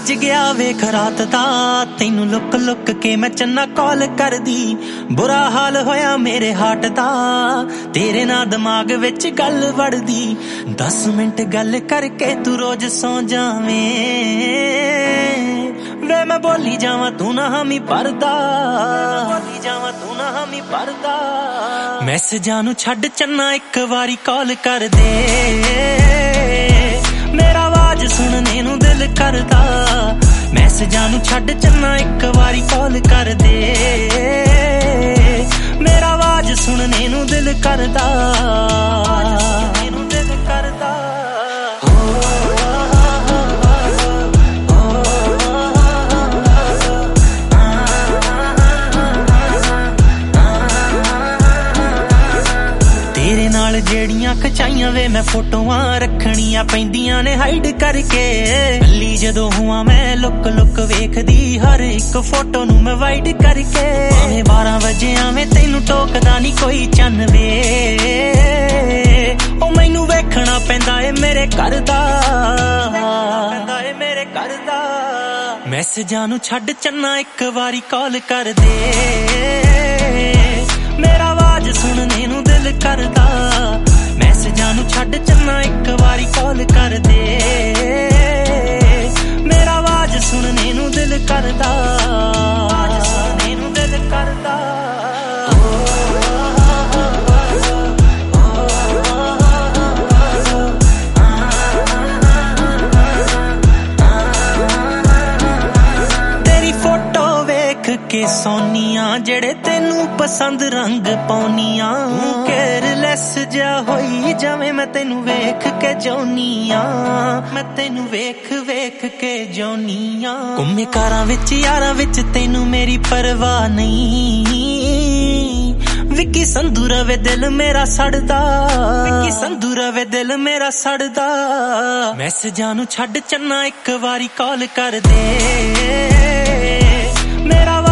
ਵੱਜ ਗਿਆ ਵੇਖ ਰਾਤ ਦਾ ਤੈਨੂੰ ਲੁੱਕ ਲੁੱਕ ਕੇ ਮੈਂ ਚੰਨਾ ਕਾਲ ਕਰਦੀ ਬੁਰਾ ਹਾਲ ਹੋਇਆ ਮੇਰੇ ਹਾਰਟ ਦਾ ਤੇਰੇ ਨਾਲ ਦਿਮਾਗ ਵਿੱਚ ਗੱਲ ਵੜਦੀ 10 ਮਿੰਟ ਗੱਲ ਕਰਕੇ ਤੂੰ ਰੋਜ਼ ਸੌ ਜਾਵੇਂ ਵੇ ਮੈਂ ਬੋਲੀ ਜਾਵਾਂ ਤੂੰ ਨਾ ਹਾਮੀ ਭਰਦਾ ਬੋਲੀ ਜਾਵਾਂ ਤੂੰ ਨਾ ਹਾਮੀ ਭਰਦਾ ਮੈਸੇਜਾਂ ਨੂੰ ਛੱਡ ਚੰਨਾ ਇੱਕ ਵਾਰੀ ਕਾਲ ਕਰ ਦੇ ਮੇਰਾ ਆਵਾਜ਼ ਸੁਣਨੇ ਨੂੰ ਦਿਲ ਕਰਦਾ ਮੈਸੇਜਾਂ ਨੂੰ ਛੱਡ ਚੰਨਾ ਇੱਕ ਵਾਰੀ ਕਾਲ ਕਰ ਦੇ ਮੇਰਾ ਆਵਾਜ਼ ਸੁਣਨੇ ਨੂੰ ਦਿਲ ਕਰਦਾ ਦਿਲ ਕਰਦਾ ਤੇਰੇ ਨਾਲ ਜਿਹੜੀਆਂ ਖਚਾਈਆਂ ਵੇ ਮੈਂ ਫੋਟੋਆਂ ਰੱਖਣੀਆਂ ਪੈਂਦੀਆਂ ਨੇ ਹਾਈਡ ਕਰਕੇ ਕੱਲੀ ਜਦੋਂ ਹੁਆਂ ਮੈਂ ਲੁੱਕ ਲੁੱਕ ਵੇਖਦੀ ਹਰ ਇੱਕ ਫੋਟੋ ਨੂੰ ਮੈਂ ਵਾਈਡ ਕਰਕੇ ਭਾਵੇਂ 12 ਵਜੇ ਆਵੇਂ ਤੈਨੂੰ ਟੋਕਦਾ ਨਹੀਂ ਕੋਈ ਚੰਨ ਵੇ ਉਹ ਮੈਨੂੰ ਵੇਖਣਾ ਪੈਂਦਾ ਏ ਮੇਰੇ ਘਰ ਦਾ ਪੈਂਦਾ ਏ ਮੇਰੇ ਘਰ ਦਾ ਮੈਸੇਜਾਂ ਨੂੰ ਛੱਡ ਚੰਨਾ ਇੱਕ ਵਾਰੀ ਕਾਲ ਕਰ ਦੇ ਮੇਰਾ ਆਵਾਜ਼ ਸੁਣਨੇ ਨੂੰ ਦਿਲ ਕਰਦਾ ਮੈਸੇਜਾਂ ਨੂੰ ਛੱਡ ਚੰਨਾ ਇੱਕ ਵਾਰੀ ਕਾਲ ਕਰ ਦੇ ਮੇਰਾ ਆਵਾਜ਼ ਸੁਣਨੇ ਨੂੰ ਦਿਲ ਕਰਦਾ ਆਵਾਜ਼ ਸੁਣਨੇ ਨੂੰ ਦਿਲ ਕਰਦਾ ਤੇਰੀ ਫੋਟੋ ਵੇਖ ਕੇ ਸੋਨੀਆਂ ਜਿਹੜੇ ਤੈਨੂੰ ਪਸੰਦ ਰੰਗ ਪਾਉਨੀਆਂ ਤੂੰ ਕੇਅਰਲੈਸ ਜਾ ਹੋਈ ਜਾਵੇਂ ਮੈਂ ਤੈਨੂੰ ਵੇਖ ਕੇ ਜਾਉਨੀਆਂ ਮੈਂ ਤੈਨੂੰ ਵੇਖ ਵੇਖ ਕੇ ਜਾਉਨੀਆਂ ਘੁੰਮੇ ਕਾਰਾਂ ਵਿੱਚ ਯਾਰਾਂ ਵਿੱਚ ਤੈਨੂੰ ਮੇਰੀ ਪਰਵਾਹ ਨਹੀਂ ਵਿੱਕੀ ਸੰਧੂ ਰਵੇ ਦਿਲ ਮੇਰਾ ਸੜਦਾ ਵਿੱਕੀ ਸੰਧੂ ਰਵੇ ਦਿਲ ਮੇਰਾ ਸੜਦਾ ਮੈਸੇਜਾਂ ਨੂੰ ਛੱਡ ਚੰਨਾ ਇੱਕ ਵਾਰੀ ਕਾਲ ਕਰ ਦੇ ਮੇਰਾ